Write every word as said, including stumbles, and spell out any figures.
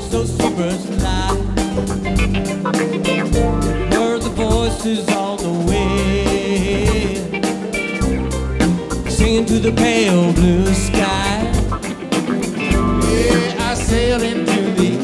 so super light. Heard the voices on the wind, singing to the pale blue sky. Yeah, I sailed into the